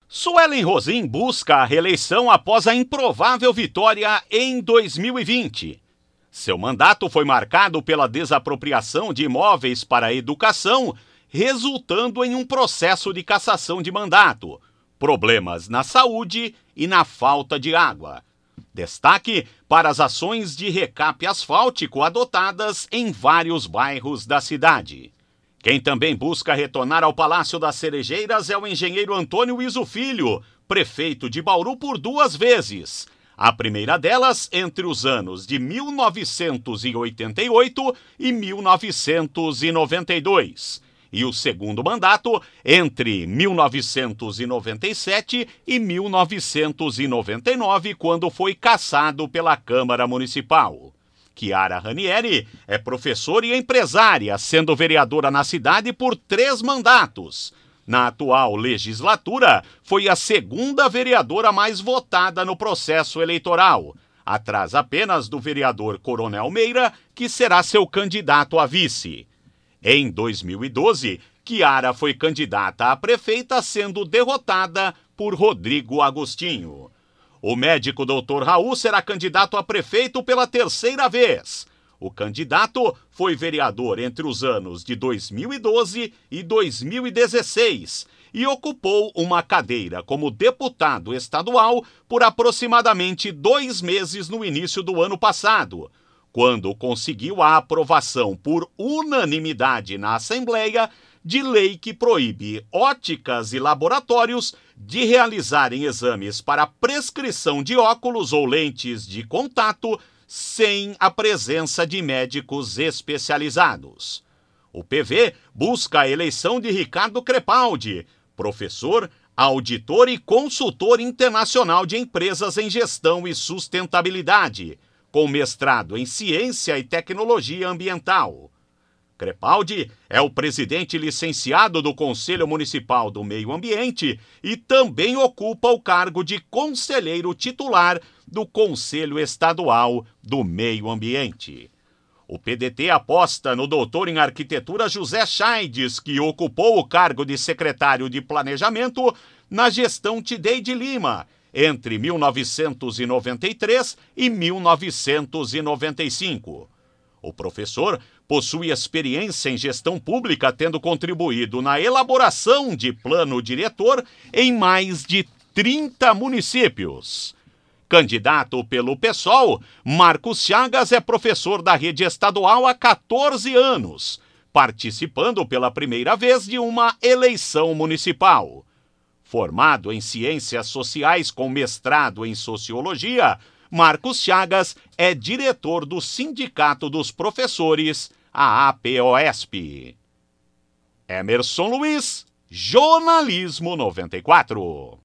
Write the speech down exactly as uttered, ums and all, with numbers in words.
Suelen Rosim busca a reeleição após a improvável vitória em dois mil e vinte. Seu mandato foi marcado pela desapropriação de imóveis para a educação, resultando em um processo de cassação de mandato, problemas na saúde e na falta de água. Destaque para as ações de recape asfáltico adotadas em vários bairros da cidade. Quem também busca retornar ao Palácio das Cerejeiras é o engenheiro Antônio Iso Filho, prefeito de Bauru por duas vezes. A primeira delas entre os anos de mil novecentos e oitenta e oito e mil novecentos e noventa e dois. E o segundo mandato entre mil novecentos e noventa e sete e mil novecentos e noventa e nove, quando foi cassado pela Câmara Municipal. Chiara Ranieri é professora e empresária, sendo vereadora na cidade por três mandatos. Na atual legislatura, foi a segunda vereadora mais votada no processo eleitoral, atrás apenas do vereador Coronel Meira, que será seu candidato a vice. Em dois mil e doze, Chiara foi candidata a prefeita, sendo derrotada por Rodrigo Agostinho. O médico doutor Raul será candidato a prefeito pela terceira vez. O candidato foi vereador entre os anos de dois mil e doze e dois mil e dezesseis e ocupou uma cadeira como deputado estadual por aproximadamente dois meses no início do ano passado, quando conseguiu a aprovação por unanimidade na Assembleia de lei que proíbe óticas e laboratórios de realizarem exames para prescrição de óculos ou lentes de contato sem a presença de médicos especializados. O P V busca a eleição de Ricardo Crepaldi, professor, auditor e consultor internacional de empresas em gestão e sustentabilidade, com mestrado em Ciência e Tecnologia Ambiental. Crepaldi é o presidente licenciado do Conselho Municipal do Meio Ambiente e também ocupa o cargo de conselheiro titular do Conselho Estadual do Meio Ambiente. O P D T aposta no doutor em arquitetura José Chaides, que ocupou o cargo de secretário de Planejamento na gestão Tideide Lima, entre mil novecentos e noventa e três e mil novecentos e noventa e cinco. O professor possui experiência em gestão pública, tendo contribuído na elaboração de plano diretor em mais de trinta municípios. Candidato pelo PSOL, Marcos Chagas é professor da rede estadual há quatorze anos, participando pela primeira vez de uma eleição municipal. Formado em Ciências Sociais com mestrado em Sociologia, Marcos Chagas é diretor do Sindicato dos Professores, a APOESP. Emerson Luiz, Jornalismo noventa e quatro.